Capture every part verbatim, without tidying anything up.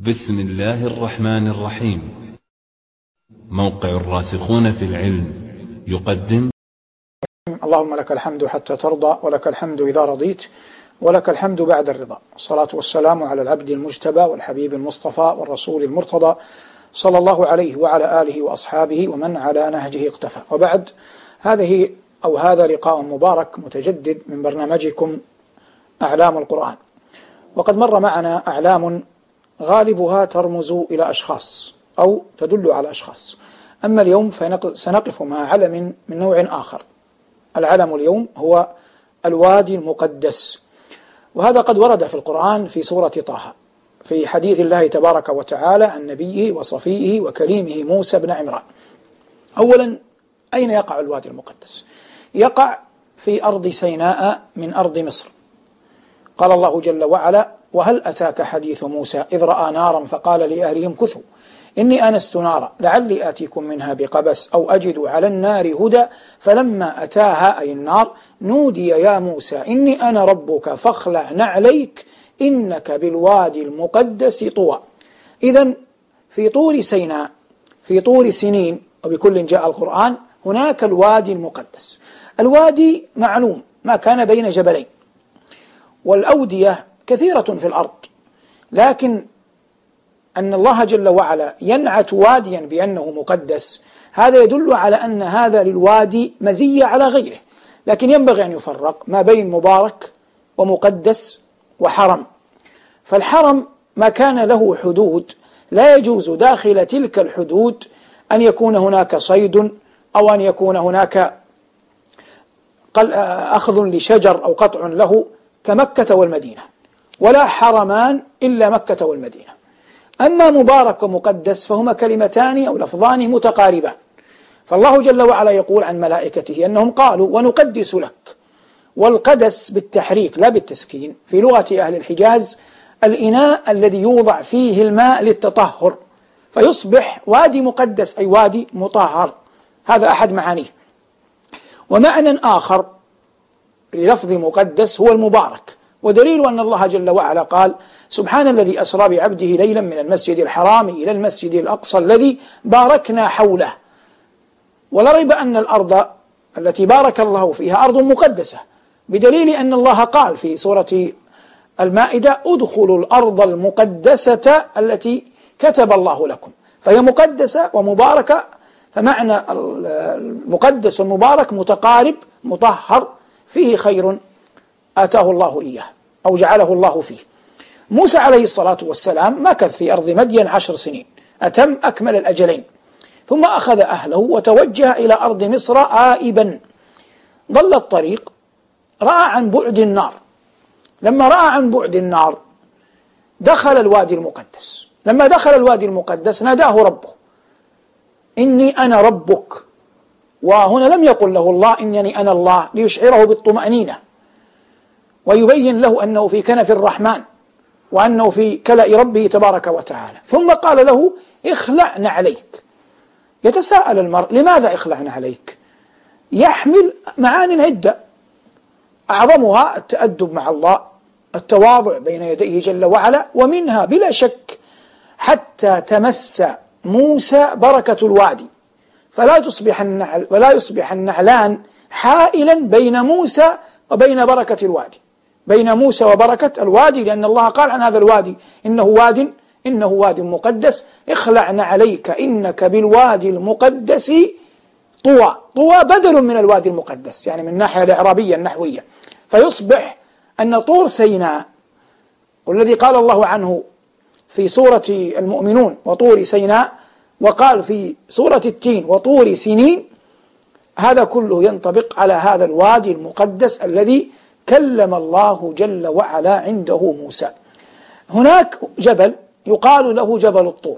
بسم الله الرحمن الرحيم. موقع الراسخون في العلم يقدم. اللهم لك الحمد حتى ترضى، ولك الحمد إذا رضيت، ولك الحمد بعد الرضا. الصلاة والسلام على العبد المجتبى والحبيب المصطفى والرسول المرتضى، صلى الله عليه وعلى آله وأصحابه ومن على نهجه اقتفى. وبعد، هذه أو هذا لقاء مبارك متجدد من برنامجكم أعلام القرآن. وقد مر معنا أعلام غالبها ترمز إلى أشخاص أو تدل على أشخاص. أما اليوم فسنقف مع علم من نوع آخر. العلم اليوم هو الوادي المقدس، وهذا قد ورد في القرآن في سورة طه في حديث الله تبارك وتعالى عن نبيه وصفيه وكليمه موسى بن عمران. أولا، أين يقع الوادي المقدس؟ يقع في أرض سيناء من أرض مصر. قال الله جل وعلا: وهل أتاك حديث موسى إذ رأى نارا فقال لأهلهم كثوا إني آنست نارا لعلي آتيكم منها بقبس أو أجد على النار هدى فلما أتاها أي النار نودي يا موسى إني أنا ربك فاخلع نعليك إنك بالوادي المقدس طوى. إذن في طور سيناء، في طور سنين، وبكل جاء القرآن، هناك الوادي المقدس. الوادي معلوم ما كان بين جبلين، والأودية كثيرة في الأرض، لكن أن الله جل وعلا ينعت واديا بأنه مقدس، هذا يدل على أن هذا للوادي مزية على غيره. لكن ينبغي أن يفرق ما بين مبارك ومقدس وحرم. فالحرم ما كان له حدود لا يجوز داخل تلك الحدود أن يكون هناك صيد أو أن يكون هناك أخذ لشجر أو قطع له كمكة والمدينة، ولا حرمان إلا مكة والمدينة. أما مبارك ومقدس فهما كلمتان أو لفظان متقاربان. فالله جل وعلا يقول عن ملائكته أنهم قالوا ونقدس لك. والقدس بالتحريك لا بالتسكين في لغة أهل الحجاز الإناء الذي يوضع فيه الماء للتطهر، فيصبح وادي مقدس أي وادي مطهر. هذا أحد معانيه. ومعنى آخر للفظ مقدس هو المبارك، ودليل أن الله جل وعلا قال: سبحان الذي أسرى بعبده ليلا من المسجد الحرام إلى المسجد الأقصى الذي باركنا حوله. ولا ريب أن الأرض التي بارك الله فيها أرض مقدسة، بدليل أن الله قال في سورة المائدة: ادخلوا الأرض المقدسة التي كتب الله لكم. فهي مقدسة ومباركة، فمعنى المقدس والمبارك متقارب مطهر فيه خير آتاه الله إياه أو جعله الله فيه. موسى عليه الصلاة والسلام مكث في أرض مدين عشر سنين، أتم أكمل الأجلين، ثم أخذ أهله وتوجه إلى أرض مصر آئبا. ضل الطريق، رأى عن بعد النار. لما رأى عن بعد النار دخل الوادي المقدس. لما دخل الوادي المقدس ناداه ربه: إني أنا ربك. وهنا لم يقل له الله إنني أنا الله ليشعره بالطمأنينة ويبين له أنه في كنف الرحمن وأنه في كلأ ربه تبارك وتعالى. ثم قال له: اخلع نعليك. يتساءل المرء: لماذا اخلع نعليك؟ يحمل معان عدة، أعظمها التأدب مع الله، التواضع بين يديه جل وعلا، ومنها بلا شك حتى تمس موسى بركة الوادي، فلا تصبح النعل ولا يصبح النعلان حائلا بين موسى وبين بركة الوادي، بين موسى وبركة الوادي، لأن الله قال عن هذا الوادي إنه واد إنه واد مقدس. اخلع نعليك إنك بالوادي المقدس طوى. طوى بدل من الوادي المقدس، يعني من الناحية الإعرابية النحوية، فيصبح أن طور سيناء والذي قال الله عنه في سورة المؤمنون وطور سيناء، وقال في سورة التين وطور سنين، هذا كله ينطبق على هذا الوادي المقدس الذي كلم الله جل وعلا عنده موسى. هناك جبل يقال له جبل الطور،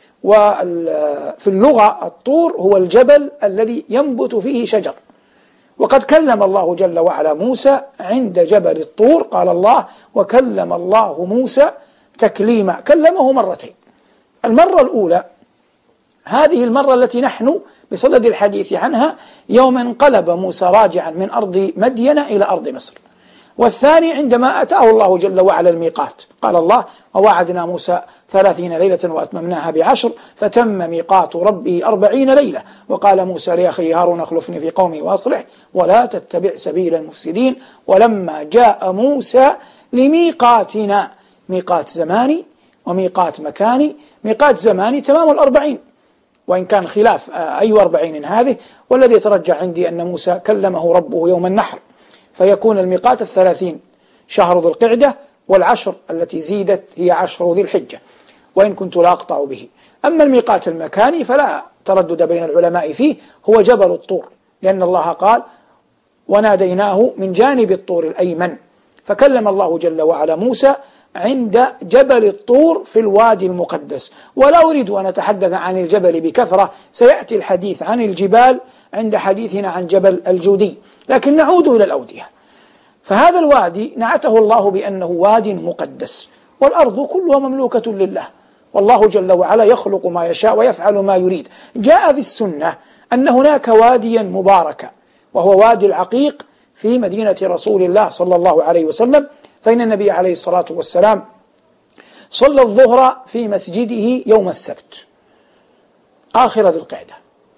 وفي اللغة الطور هو الجبل الذي ينبت فيه شجر. وقد كلم الله جل وعلا موسى عند جبل الطور. قال الله: وكلم الله موسى تكليما. كلمه مرتين. المرة الأولى هذه المرة التي نحن بصدد الحديث عنها، يوم انقلب موسى راجعا من أرض مدين إلى أرض مصر، والثاني عندما أتاه الله جل وعلا الميقات، قال الله: ووعدنا موسى ثلاثين ليلة وأتممناها بعشر فتم ميقات ربه أربعين ليلة. وقال موسى لأخيه هارون: اخلفني في قومي وأصلح ولا تتبع سبيل المفسدين. ولما جاء موسى لميقاتنا، ميقات زماني وميقات مكاني. ميقات زماني تمام الأربعين، وإن كان خلاف أي أربعين هذه، والذي يترجع عندي أن موسى كلمه ربه يوم النحر، فيكون الميقات الثلاثين شهر ذو القعدة، والعشر التي زيدت هي عشر ذي الحجة، وإن كنت لا أقطع به. أما الميقات المكاني فلا تردد بين العلماء فيه، هو جبل الطور، لأن الله قال: وناديناه من جانب الطور الأيمن. فكلم الله جل وعلا موسى عند جبل الطور في الوادي المقدس. ولا أريد أن أتحدث عن الجبل بكثرة، سيأتي الحديث عن الجبال عند حديثنا عن جبل الجودي، لكن نعود إلى الأودية. فهذا الوادي نعته الله بأنه واد مقدس، والأرض كلها مملوكة لله، والله جل وعلا يخلق ما يشاء ويفعل ما يريد. جاء في السنة أن هناك واديا مباركا، وهو وادي العقيق في مدينة رسول الله صلى الله عليه وسلم، فإن النبي عليه الصلاة والسلام صلى الظهر في مسجده يوم السبت آخر ذي القعدة،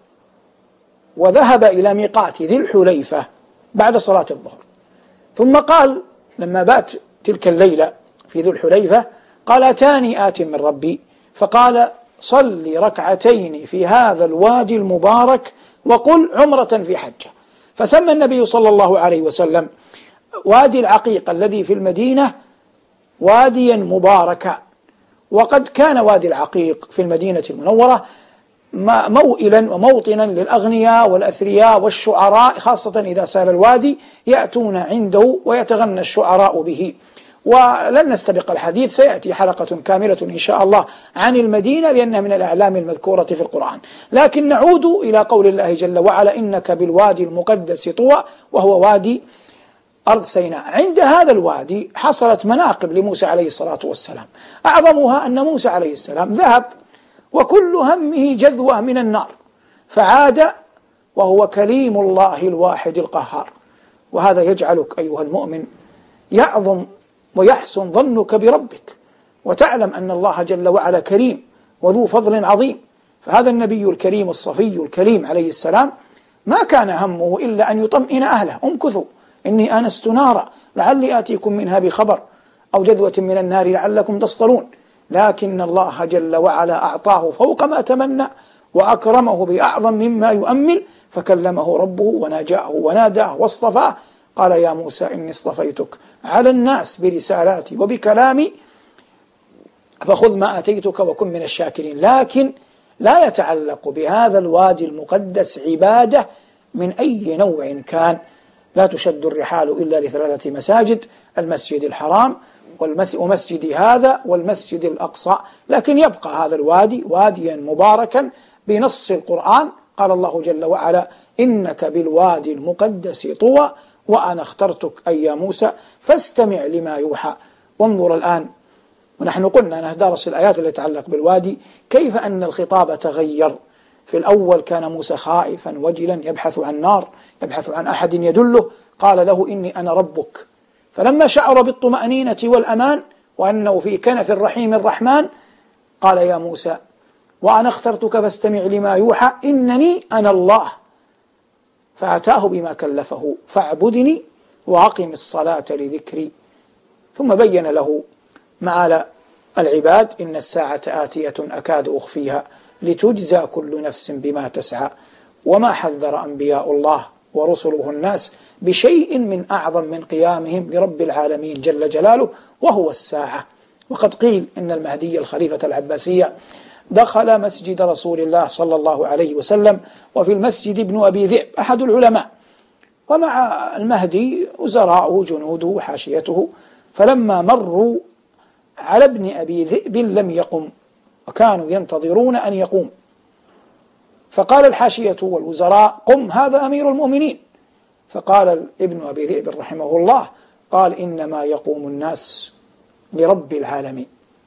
وذهب إلى ميقات ذي الحليفة بعد صلاة الظهر، ثم قال لما بات تلك الليلة في ذي الحليفة: قال: أتاني آت من ربي فقال: صل ركعتين في هذا الوادي المبارك وقل عمرة في حجة. فسمى النبي صلى الله عليه وسلم وادي العقيق الذي في المدينة واديا مباركا. وقد كان وادي العقيق في المدينة المنورة موئلا وموطنا للأغنياء والأثرياء والشعراء، خاصة إذا سال الوادي يأتون عنده ويتغنى الشعراء به. ولن نستبق الحديث، سيأتي حلقة كاملة إن شاء الله عن المدينة، لأنها من الأعلام المذكورة في القرآن. لكن نعود إلى قول الله جل وعلا: إنك بالوادي المقدس طوى، وهو وادي أرض سيناء. عند هذا الوادي حصلت مناقب لموسى عليه الصلاة والسلام، أعظمها أن موسى عليه السلام ذهب وكل همه جذوة من النار، فعاد وهو كليم الله الواحد القهار. وهذا يجعلك أيها المؤمن يعظم ويحسن ظنك بربك، وتعلم أن الله جل وعلا كريم وذو فضل عظيم. فهذا النبي الكريم الصفي الكريم عليه السلام ما كان همه إلا أن يطمئن أهله: امكثوا إني آنست نارا لعلي آتيكم منها بخبر أو جذوة من النار لعلكم تصطلون. لكن الله جل وعلا أعطاه فوق ما تمنى وأكرمه بأعظم مما يؤمل، فكلمه ربه وناجاه وناداه واصطفاه. قال: يا موسى إني اصطفيتك على الناس برسالاتي وبكلامي فخذ ما أتيتك وكن من الشاكرين. لكن لا يتعلق بهذا الوادي المقدس عبادة من أي نوع كان، لا تشد الرحال إلا لثلاثة مساجد: المسجد الحرام ومسجد هذا والمسجد الأقصى. لكن يبقى هذا الوادي واديا مباركا بنص القرآن. قال الله جل وعلا: إنك بالوادي المقدس طوى وأنا اخترتك أي يا موسى فاستمع لما يوحى. وانظر الآن، ونحن قلنا أنه درس الآيات التي تتعلق بالوادي، كيف أن الخطاب تغير. في الأول كان موسى خائفا وجلا يبحث عن نار، يبحث عن أحد يدله، قال له: إني أنا ربك. فلما شعر بالطمأنينة والأمان وأنه في كنف الرحيم الرحمن قال: يا موسى وأنا اخترتك فاستمع لما يوحى إنني أنا الله. فأتاه بما كلفه: فاعبدني وأقم الصلاة لذكري. ثم بين له مآل العباد: إن الساعة آتية أكاد أخفيها لتجزى كل نفس بما تسعى. وما حذر أنبياء الله ورسله الناس بشيء من أعظم من قيامهم لرب العالمين جل جلاله، وهو الساعة. وقد قيل إن المهدي الخليفة العباسية دخل مسجد رسول الله صلى الله عليه وسلم، وفي المسجد ابن أبي ذئب أحد العلماء، ومع المهدي وزراءه جنوده وحاشيته، فلما مروا على ابن أبي ذئب لم يقم، وكانوا ينتظرون أن يقوم، فقال الحاشية والوزراء: قم هذا أمير المؤمنين. فقال ابن أبي ذئب رحمه الله: قال: إنما يقوم الناس لرب العالمين.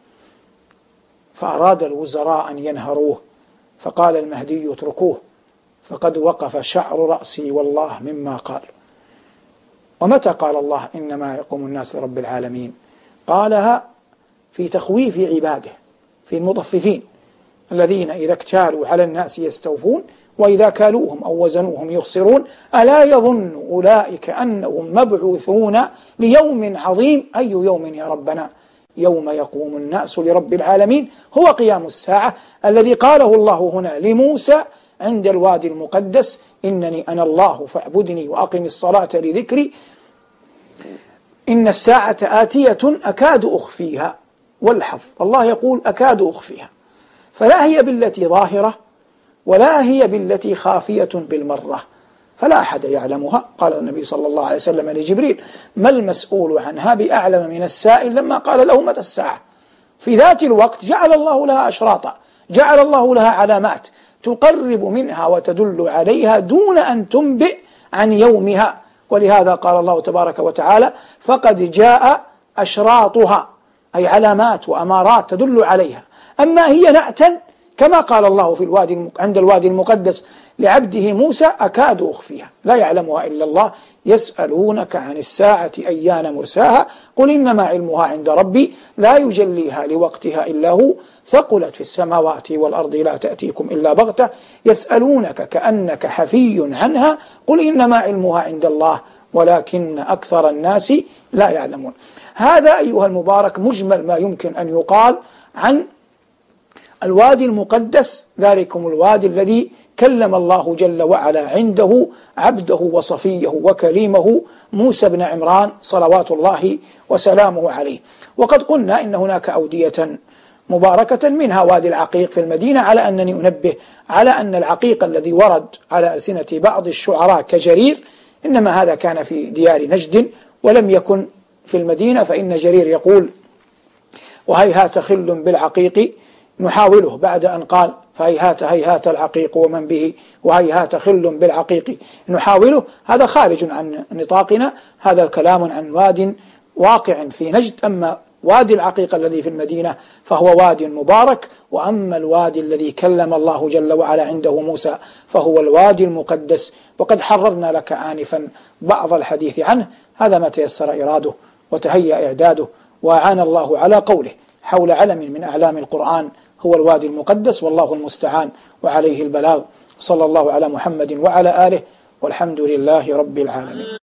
فأراد الوزراء أن ينهروه، فقال المهدي: اتركوه فقد وقف شعر رأسي والله مما قال. ومتى قال الله إنما يقوم الناس لرب العالمين؟ قالها في تخويف عباده، في المطففين الذين إذا اكتالوا على الناس يستوفون وإذا كالوهم أو وزنوهم يخسرون ألا يظن أولئك أنهم مبعوثون ليوم عظيم. أي يوم يا ربنا؟ يوم يقوم الناس لرب العالمين، هو قيام الساعة الذي قاله الله هنا لموسى عند الوادي المقدس: إنني أنا الله فاعبدني وأقم الصلاة لذكري إن الساعة آتية أكاد أخفيها. والحظ الله يقول أكاد أخفيها، فلا هي بالتي ظاهرة ولا هي بالتي خافية بالمرة، فلا أحد يعلمها. قال النبي صلى الله عليه وسلم لجبريل: ما المسؤول عنها بأعلم من السائل، لما قال له متى الساعة. في ذات الوقت جعل الله لها أشراطا، جعل الله لها علامات تقرب منها وتدل عليها دون أن تنبئ عن يومها. ولهذا قال الله تبارك وتعالى: فقد جاء أشراطها، أي علامات وأمارات تدل عليها. أما هي نأتا كما قال الله في الوادي عند الوادي المقدس لعبده موسى: أكاد أخفيها لا يعلمها إلا الله، يسألونك عن الساعة أيان مرساها قل إنما علمها عند ربي لا يجليها لوقتها إلا هو ثقلت في السماوات والأرض لا تأتيكم إلا بغتة يسألونك كأنك حفي عنها قل إنما علمها عند الله ولكن أكثر الناس لا يعلمون. هذا أيها المبارك مجمل ما يمكن أن يقال عن الوادي المقدس، ذلكم الوادي الذي كلم الله جل وعلا عنده عبده وصفيه وكليمه موسى بن عمران صلوات الله وسلامه عليه. وقد قلنا إن هناك أودية مباركة منها وادي العقيق في المدينة، على أنني أنبه على أن العقيق الذي ورد على ألسنة بعض الشعراء كجرير إنما هذا كان في ديار نجد ولم يكن في المدينة، فإن جرير يقول: وهيهات خل بالعقيق نحاوله، بعد أن قال فهيهات هيهات العقيق ومن به وهيهات خل بالعقيق نحاوله. هذا خارج عن نطاقنا، هذا كلام عن واد واقع في نجد. أما وادي العقيق الذي في المدينة فهو واد مبارك، وأما الوادي الذي كلم الله جل وعلا عنده موسى فهو الوادي المقدس، وقد حررنا لك آنفا بعض الحديث عنه. هذا ما تيسر إراده وتهيأ إعداده، وأعان الله على قوله حول علم من أعلام القرآن هو الوادي المقدس، والله المستعان وعليه البلاغ. صلى الله على محمد وعلى آله، والحمد لله رب العالمين.